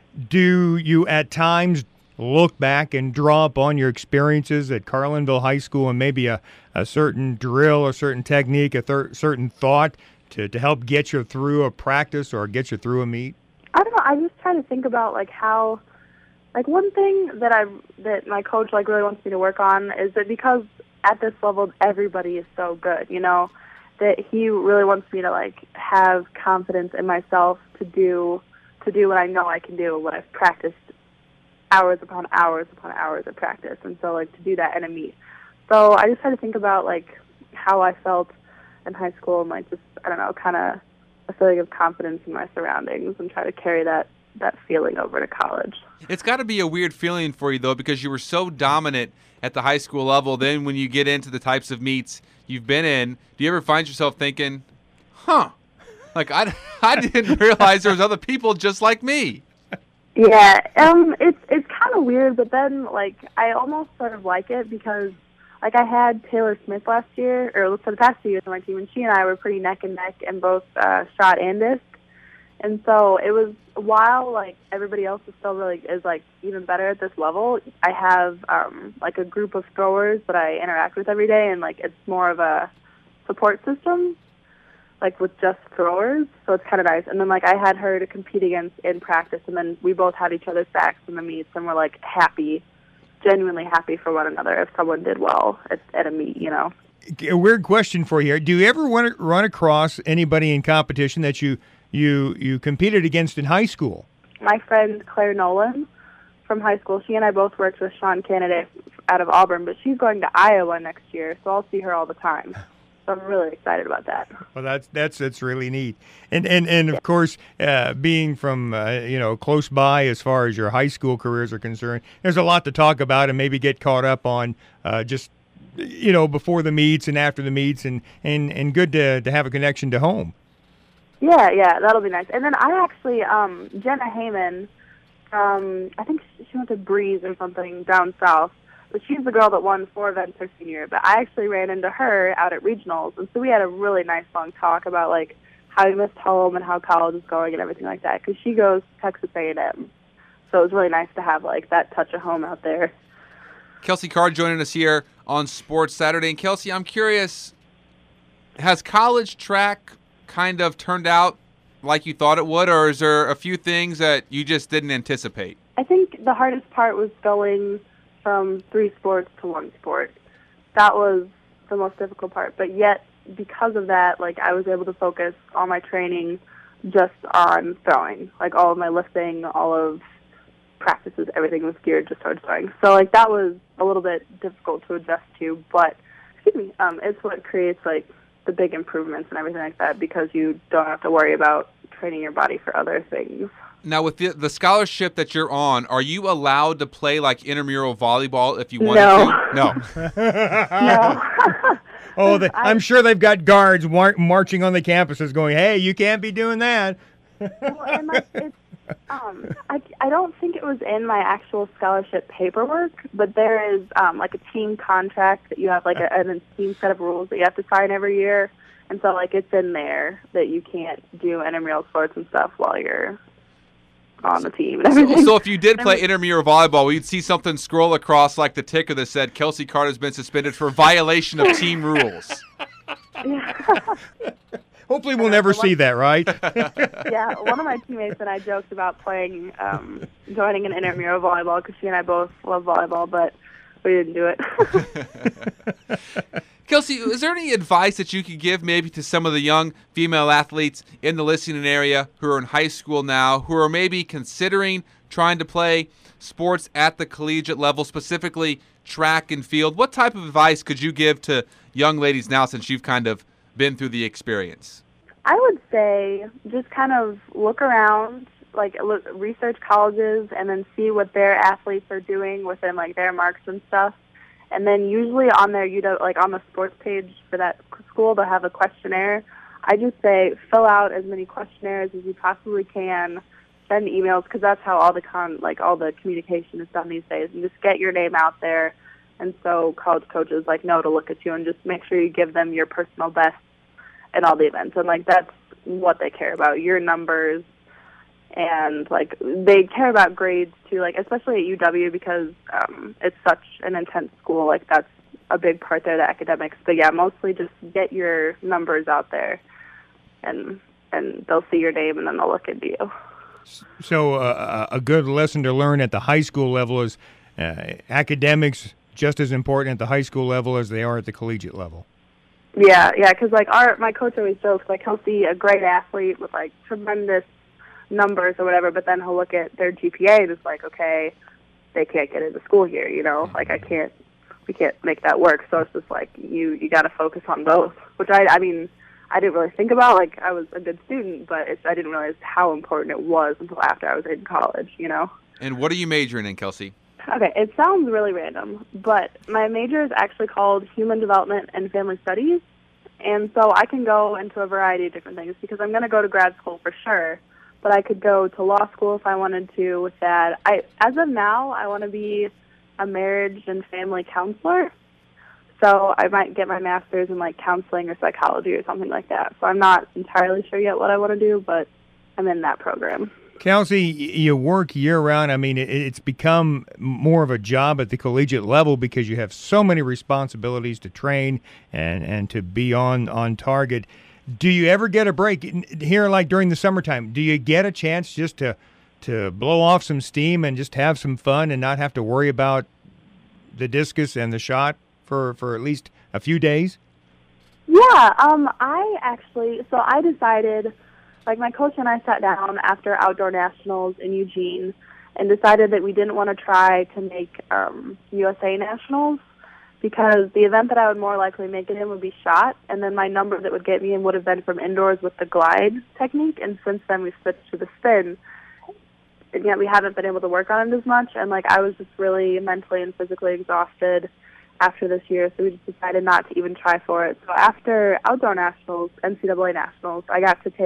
S1: do you at times look back and draw upon your experiences at Carlinville High School and maybe a certain drill, a certain technique, a certain thought to help get you through a practice or get you through a meet?
S10: I don't know. I just try to think about, like, how, like, one thing that my coach, like, really wants me to work on is that because at this level everybody is so good, you know, that he really wants me to, like, have confidence in myself to do what I know I can do, what I've practiced hours upon hours upon hours of practice, and so, like, to do that in a meet. So I just try to think about, like, how I felt in high school and, like, just, I don't know, kind of a feeling of confidence in my surroundings and try to carry that feeling over to college.
S3: It's got to be a weird feeling for you, though, because you were so dominant at the high school level. Then when you get into the types of meets you've been in, do you ever find yourself thinking, like, I didn't realize there was other people just like me?
S10: Yeah, it's kind of weird, but then, like, I almost sort of like it because, like, I had Taylor Smith last year, or for the past 2 years on my team, and she and I were pretty neck and neck in both shot and disc. And so it was, while, like, everybody else is still really, like, even better at this level, I have, like, a group of throwers that I interact with every day, and, like, it's more of a support system, like, with just throwers, so it's kind of nice. And then, like, I had her to compete against in practice, and then we both had each other's backs in the meets, and we're, like, genuinely happy for one another if someone did well at a meet, you know.
S1: A weird question for you. Do you ever want to run across anybody in competition that you competed against in high school? My
S10: friend Claire Nolan from high school, she and I both worked with Sean Kennedy out of Auburn, but she's going to Iowa next year, so I'll see her all the time. So I'm really excited about that.
S1: Well, that's really neat. And of course, being from close by as far as your high school careers are concerned, there's a lot to talk about and maybe get caught up on just before the meets and after the meets, and good to have a connection to home.
S10: Yeah, that'll be nice. And then I actually Jenna Heyman, I think she went to Breeze or something down south. But she's the girl that won 4 events her senior year. But I actually ran into her out at regionals, and so we had a really nice long talk about, like, how we missed home and how college is going and everything like that. Because she goes to Texas A&M, so it was really nice to have, like, that touch of home out there.
S3: Kelsey Carr joining us here on Sports Saturday. And Kelsey, I'm curious, has college track kind of turned out like you thought it would, or is there a few things that you just didn't anticipate?
S10: I think the hardest part was going from 3 sports to 1 sport. That was the most difficult part. But yet, because of that, like, I was able to focus all my training just on throwing. Like, all of my lifting, all of practices, everything was geared just towards throwing. So, like, that was a little bit difficult to adjust to, but, it's what creates, like, the big improvements and everything like that, because you don't have to worry about training your body for other things.
S3: Now, with the scholarship that you're on, are you allowed to play like intramural volleyball if you wanted to?
S10: No.
S1: Oh, I'm sure they've got guards marching on the campuses going, hey, you can't be doing that.
S10: Well, and I don't think it was in my actual scholarship paperwork, but there is like a team contract that you have, like a team set of rules that you have to sign every year. And so, like, it's in there that you can't do intramural sports and stuff while you're on the team and everything.
S3: So if you did play intramural volleyball, you'd see something scroll across like the ticker that said Kelsey Carter's been suspended for violation of team rules.
S1: Hopefully we'll never see that, right?
S10: Yeah, one of my teammates and I joked about playing, joining an intramural volleyball because she and I both love volleyball, but we didn't do it.
S3: Kelsey, is there any advice that you could give maybe to some of the young female athletes in the listening area who are in high school now, who are maybe considering trying to play sports at the collegiate level, specifically track and field? What type of advice could you give to young ladies now since you've kind of been through the experience?
S10: I would say just kind of look around, like research colleges and then see what their athletes are doing within like their marks and stuff. And then usually on their, like on the sports page for that school, they'll have a questionnaire. I just say fill out as many questionnaires as you possibly can, send emails, because that's how all the communication is done these days. And just get your name out there. And so college coaches know to look at you and just make sure you give them your personal best at all the events. And that's what they care about, your numbers. And they care about grades too, especially at UW because it's such an intense school. That's a big part there, the academics. But yeah, mostly just get your numbers out there, and they'll see your name and then they'll look into you.
S1: So a good lesson to learn at the high school level is academics just as important at the high school level as they are at the collegiate level.
S10: Yeah, because my coach always jokes he'll see a great athlete with tremendous numbers or whatever, but then he'll look at their GPA and it's okay, they can't get into school here, we can't make that work. So it's just you got to focus on both, which I mean I didn't really think about. I was a good student, but I didn't realize how important it was until after I was in college,
S3: And what are you majoring in, Kelsey?
S10: Okay, it sounds really random, but my major is actually called Human Development and Family Studies, and so I can go into a variety of different things because I'm going to go to grad school for sure. But I could go to law school if I wanted to with that. As of now, I want to be a marriage and family counselor. So I might get my master's in counseling or psychology or something like that. So I'm not entirely sure yet what I want to do, but I'm in that program.
S1: Kelsey, you work year-round. I mean, it's become more of a job at the collegiate level because you have so many responsibilities to train and to be on target. Do you ever get a break here, during the summertime? Do you get a chance just to blow off some steam and just have some fun and not have to worry about the discus and the shot for at least a few days?
S10: Yeah, I decided, my coach and I sat down after Outdoor Nationals in Eugene and decided that we didn't want to try to make USA Nationals, because the event that I would more likely make it in would be shot, and then my number that would get me in would have been from indoors with the glide technique, and since then we've switched to the spin, and yet we haven't been able to work on it as much, and I was just really mentally and physically exhausted after this year, so we just decided not to even try for it. So after Outdoor Nationals, NCAA Nationals, I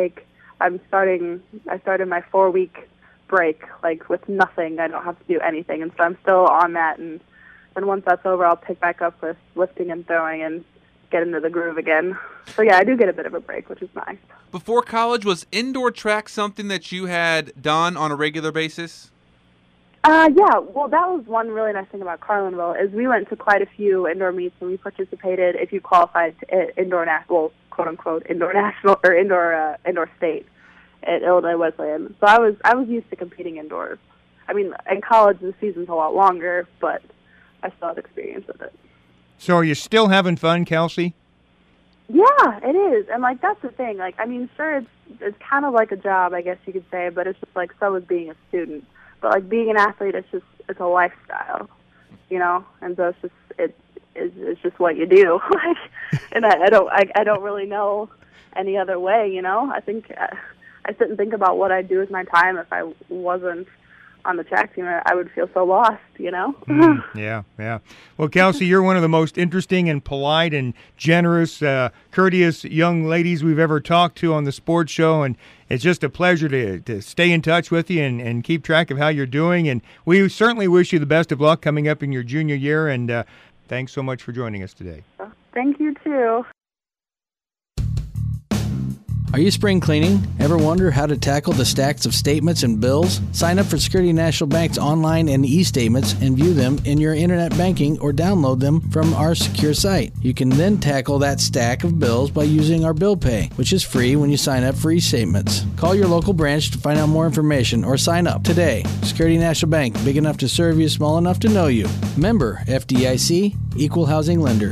S10: started my 4-week break, with nothing. I don't have to do anything, and so I'm still on that, and once that's over, I'll pick back up with lifting and throwing and get into the groove again. So, yeah, I do get a bit of a break, which is nice.
S3: Before college, was indoor track something that you had done on a regular basis?
S10: Yeah, well, that was one really nice thing about Carlinville is we went to quite a few indoor meets and we participated if you qualified to indoor national, quote-unquote, indoor national or indoor state at Illinois Wesleyan. So I was used to competing indoors. I mean, in college, the season's a lot longer, but I still have experience with it.
S1: So are you still having fun, Kelsey?
S10: Yeah, it is. And, that's the thing. Sure, it's kind of like a job, I guess you could say, but it's just so is being a student. But, being an athlete, it's a lifestyle, And so it's just what you do. And I don't really know any other way, I think I sit and think about what I'd do with my time if I wasn't on the track team. I would feel so lost,
S1: Yeah. Well, Kelsey, you're one of the most interesting and polite and generous, courteous young ladies we've ever talked to on the sports show, and it's just a pleasure to stay in touch with you and keep track of how you're doing. And we certainly wish you the best of luck coming up in your junior year, and thanks so much for joining us today.
S10: Thank you, too.
S5: Are you spring cleaning? Ever wonder how to tackle the stacks of statements and bills? Sign up for Security National Bank's online and e-statements and view them in your internet banking or download them from our secure site. You can then tackle that stack of bills by using our bill pay, which is free when you sign up for e-statements. Call your local branch to find out more information or sign up today. Security National Bank, big enough to serve you, small enough to know you. Member FDIC, Equal Housing Lender.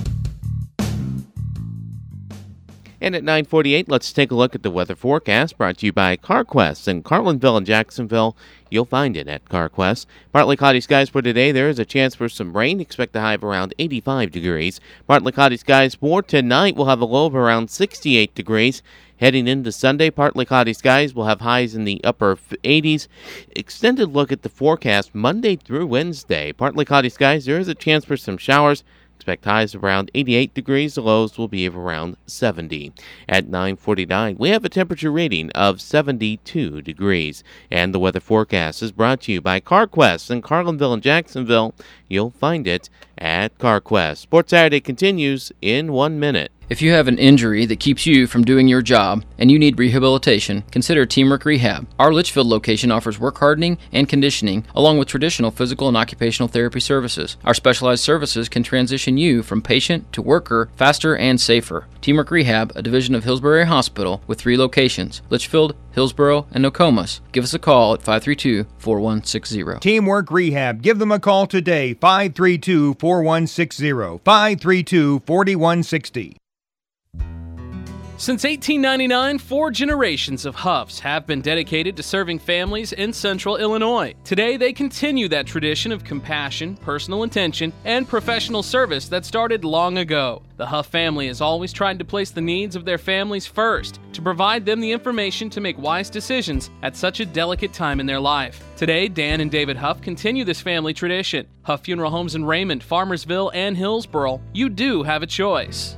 S2: And at 9:48, let's take a look at the weather forecast brought to you by CarQuest in Carlinville and Jacksonville. You'll find it at CarQuest. Partly cloudy skies for today. There is a chance for some rain. Expect a high of around 85 degrees. Partly cloudy skies for tonight. We'll have a low of around 68 degrees. Heading into Sunday, partly cloudy skies. We'll have highs in the upper 80s. Extended look at the forecast Monday through Wednesday. Partly cloudy skies. There is a chance for some showers. Expect highs around 88 degrees. The lows will be of around 70. At 9:49, we have a temperature reading of 72 degrees. And the weather forecast is brought to you by CarQuest in Carlinville and Jacksonville. You'll find it at CarQuest. Sports Saturday continues in 1 minute.
S11: If you have an injury that keeps you from doing your job and you need rehabilitation, consider Teamwork Rehab. Our Litchfield location offers work hardening and conditioning, along with traditional physical and occupational therapy services. Our specialized services can transition you from patient to worker faster and safer. Teamwork Rehab, a division of Hillsborough Hospital with 3 locations, Litchfield, Hillsborough, and Nokomis. Give us a call at 532-4160.
S1: Teamwork Rehab. Give them a call today, 532-4160, 532-4160.
S6: Since 1899, 4 generations of Huffs have been dedicated to serving families in central Illinois. Today, they continue that tradition of compassion, personal attention, and professional service that started long ago. The Huff family has always tried to place the needs of their families first, to provide them the information to make wise decisions at such a delicate time in their life. Today, Dan and David Huff continue this family tradition. Huff Funeral Homes in Raymond, Farmersville, and Hillsborough. You do have a choice.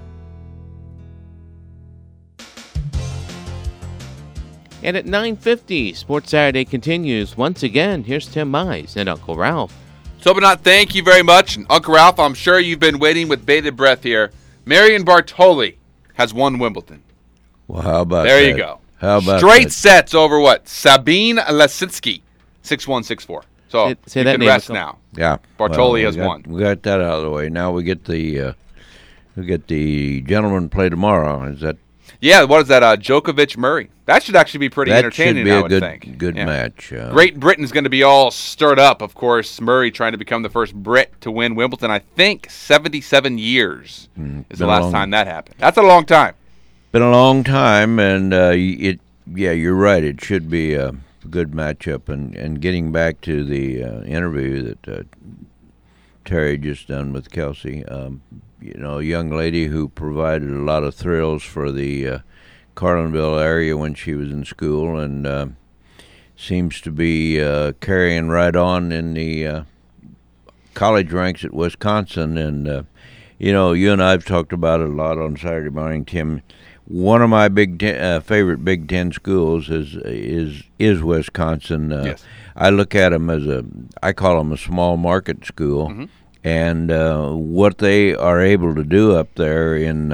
S2: And at 9:50, Sports Saturday continues. Once again, here's Tim Mize and Uncle Ralph.
S3: Sobernot, thank you very much. And Uncle Ralph, I'm sure you've been waiting with bated breath here. Marion Bartoli has won Wimbledon.
S4: Well, how about
S3: there
S4: that?
S3: You go.
S4: How about
S3: straight
S4: that?
S3: sets over what? Sabine Lasinsky, 6-1, 6-4. So you can rest now.
S4: Yeah,
S3: Bartoli has won.
S4: We got that out of the way. Now we get the gentleman play tomorrow. Is that?
S3: Yeah, what is that? Djokovic Murray. That should actually be pretty entertaining.
S4: That should be
S3: I would think.
S4: Good match.
S3: Great Britain's going to be all stirred up. Of course, Murray trying to become the first Brit to win Wimbledon. I think 77 years is the last time that happened. That's a long time.
S4: Been a long time, and you're right. It should be a good matchup. And getting back to the interview that Terry just done with Kelsey, a young lady who provided a lot of thrills for the Carlinville area when she was in school, and seems to be carrying right on in the college ranks at Wisconsin. And you and I have talked about it a lot on Saturday morning, Tim. One of my favorite Big Ten schools is Wisconsin.
S3: Yes.
S4: I look at them I call them a small market school. Mm-hmm. And what they are able to do up there in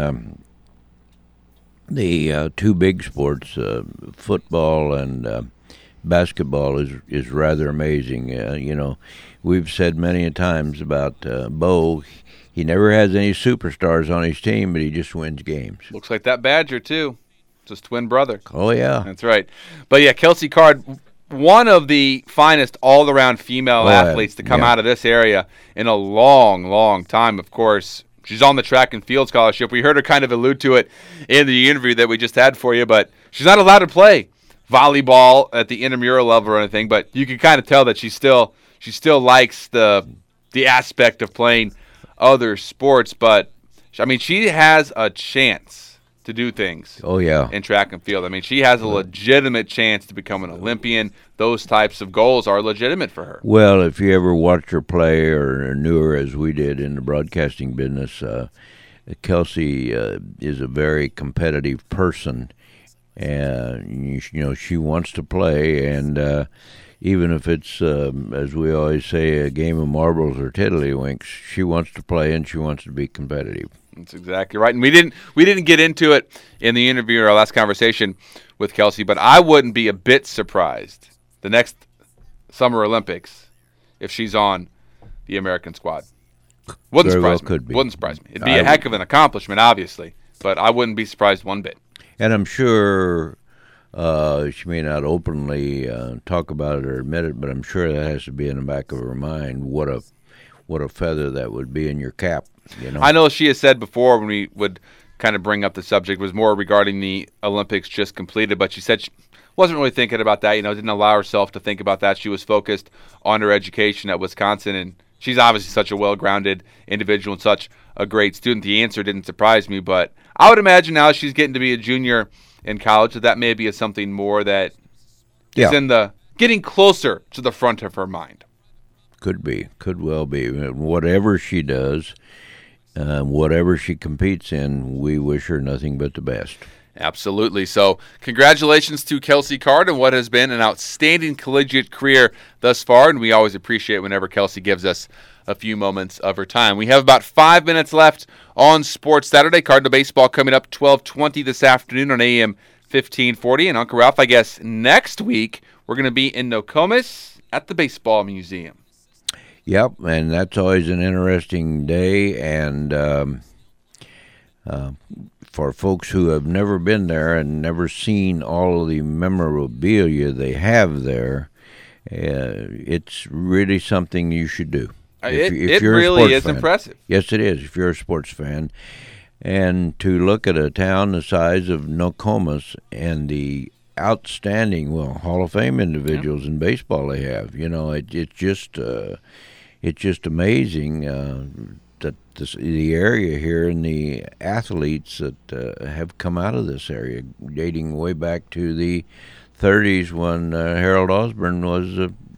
S4: the 2 big sports, football and basketball, is rather amazing. We've said many times about Bo. He never has any superstars on his team, but he just wins games.
S3: Looks like that Badger, too. It's his twin brother.
S4: Oh, yeah.
S3: That's right. But, yeah, Kelsey Card, one of the finest all-around female athletes to come out of this area in a long, long time, of course. She's on the track and field scholarship. We heard her kind of allude to it in the interview that we just had for you, but she's not allowed to play volleyball at the intramural level or anything, but you can kind of tell that she still likes the aspect of playing other sports. But, I mean, she has a chance to do things.
S4: Oh, yeah.
S3: In track and field. I mean, she has a legitimate chance to become an Olympian. Those types of goals are legitimate for her.
S4: Well, if you ever watched her play or knew her as we did in the broadcasting business, Kelsey is a very competitive person. And, she wants to play. And even if it's, as we always say, a game of marbles or tiddlywinks, she wants to play and she wants to be competitive.
S3: That's exactly right. And we didn't get into it in the interview or our last conversation with Kelsey, but I wouldn't be a bit surprised the next Summer Olympics if she's on the American squad. Wouldn't surprise me.
S4: Could be.
S3: Wouldn't surprise me. It'd be a heck of an accomplishment, obviously, but I wouldn't be surprised one bit.
S4: And I'm sure she may not openly talk about it or admit it, but I'm sure that has to be in the back of her mind. What a feather that would be in your cap.
S3: I know she has said before when we would kind of bring up the subject was more regarding the Olympics just completed, but she said she wasn't really thinking about that, didn't allow herself to think about that. She was focused on her education at Wisconsin, and she's obviously such a well-grounded individual and such a great student. The answer didn't surprise me, but I would imagine now she's getting to be a junior in college, that may be something more that is in the getting closer to the front of her mind.
S4: Could be, could well be. Whatever she does, whatever she competes in, we wish her nothing but the best.
S3: Absolutely. So congratulations to Kelsey Card on what has been an outstanding collegiate career thus far, and we always appreciate whenever Kelsey gives us a few moments of her time. We have about 5 minutes left on Sports Saturday. Cardinal baseball coming up 12:20 this afternoon on AM 1540. And Uncle Ralph, I guess next week we're going to be in Nokomis at the Baseball Museum.
S4: Yep, and that's always an interesting day, and for folks who have never been there and never seen all of the memorabilia they have there, it's really something you should do.
S3: It really is impressive.
S4: Yes, it is, if you're a sports fan. And to look at a town the size of Nokomis and the outstanding, Hall of Fame individuals in baseball they have, it's just amazing that the area here and the athletes that have come out of this area, dating way back to the 30s when Harold Osborne was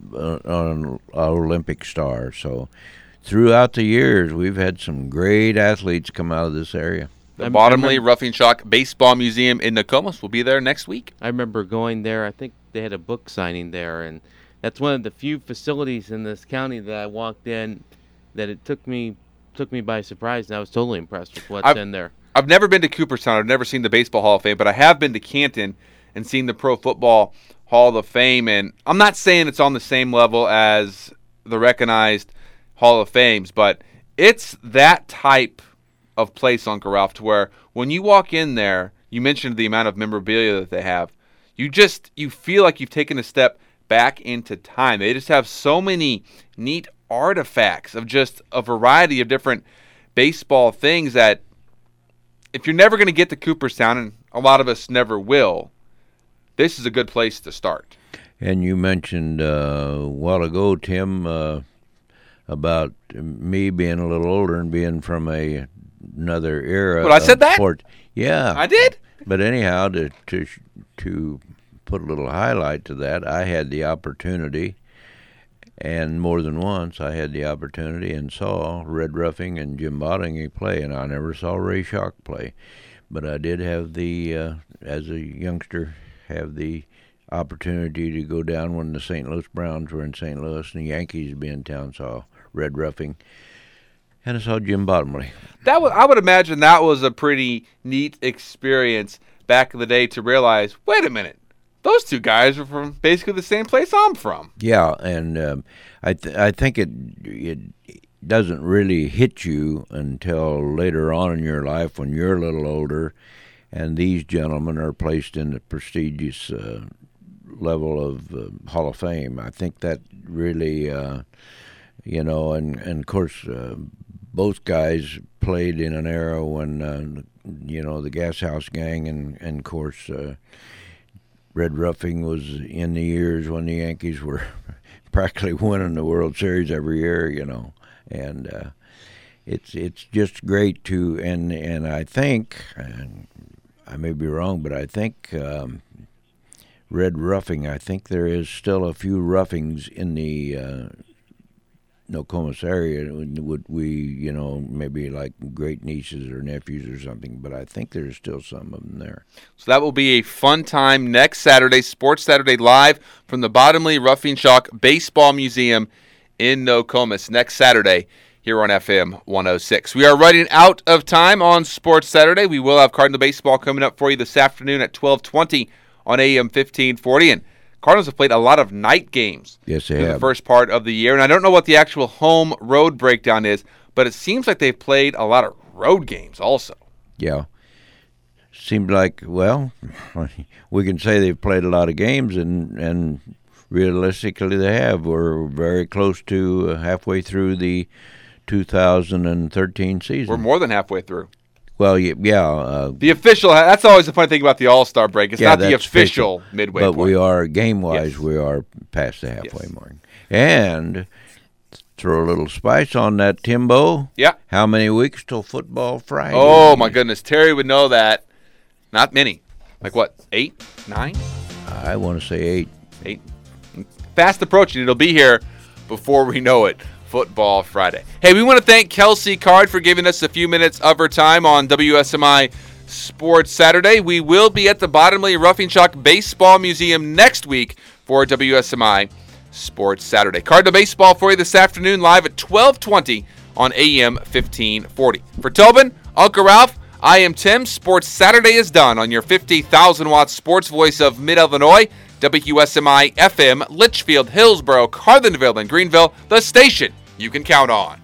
S4: an Olympic star. So throughout the years, we've had some great athletes come out of this area.
S3: The Bottomley Roughing Shock Baseball Museum in Nokomis will be there next week.
S2: I remember going there. I think they had a book signing there, and that's one of the few facilities in this county that I walked in that it took me by surprise, and I was totally impressed with what's in there.
S3: I've never been to Cooperstown. I've never seen the Baseball Hall of Fame, but I have been to Canton and seen the Pro Football Hall of Fame. And I'm not saying it's on the same level as the recognized Hall of Fames, but it's that type of place, Uncle Ralph, to where when you walk in there, you mentioned the amount of memorabilia that they have. You feel like you've taken a step back into time. They just have so many neat artifacts of just a variety of different baseball things that if you're never going to get to Cooperstown, and a lot of us never will, this is a good place to start.
S4: And you mentioned a while ago, Tim, about me being a little older and being from another era.
S3: But I said that?
S4: Sport. Yeah.
S3: I did?
S4: But anyhow, to put a little highlight to that, I had the opportunity, and more than once I had the opportunity and saw Red Ruffing and Jim Bottingley play, and I never saw Ray Schock play. But I did have as a youngster, have the opportunity to go down when the St. Louis Browns were in St. Louis and the Yankees would be in town, saw Red Ruffing, and I saw Jim Bottomley.
S3: I would imagine that was a pretty neat experience back in the day to realize, wait a minute, those two guys are from basically the same place I'm from.
S4: Yeah, and I think it doesn't really hit you until later on in your life when you're a little older, and these gentlemen are placed in the prestigious level of Hall of Fame. I think that really, and of course, both guys played in an era when, the Gas House Gang and of course, Red Ruffing was in the years when the Yankees were practically winning the World Series every year, and it's just great to, and I think, and I may be wrong, but I think red roughing. I think there is still a few roughings in the Nokomis area. Would we, maybe like great nieces or nephews or something? But I think there's still some of them there.
S3: So that will be a fun time next Saturday, Sports Saturday Live from the Bottomley Roughing Shock Baseball Museum in Nokomis next Saturday here on FM 106. We are running out of time on Sports Saturday. We will have Cardinal Baseball coming up for you this afternoon at 12:20 on AM 1540. And Cardinals have played a lot of night games.
S4: Yes, they have.
S3: The first part of the year. And I don't know what the actual home-road breakdown is, but it seems like they've played a lot of road games also.
S4: Yeah. Seems like, well, we can say they've played a lot of games, and realistically they have. We're very close to halfway through the 2013 season.
S3: We're more than halfway through.
S4: Well, yeah.
S3: The official, that's always the funny thing about the All-Star break. It's not the official midway
S4: point. But
S3: we
S4: are, game-wise, we are past the halfway mark. And throw a little spice on that, Timbo.
S3: Yeah.
S4: How many weeks till Football Friday?
S3: Oh, my goodness. Terry would know that. Not many. Like what, 8, 9?
S4: I want to say 8.
S3: 8. Fast approaching. It'll be here before we know it. Football Friday. Hey, we want to thank Kelsey Card for giving us a few minutes of her time on WSMI Sports Saturday. We will be at the Bottomley Roughing Shock Baseball Museum next week for WSMI Sports Saturday. Cardinal Baseball for you this afternoon live at 12:20 on AM 1540. For Tobin, Uncle Ralph, I am Tim. Sports Saturday is done on your 50,000-watt sports voice of Mid-Illinois, WSMI FM, Litchfield, Hillsboro, Carlinville, and Greenville, the station you can count on.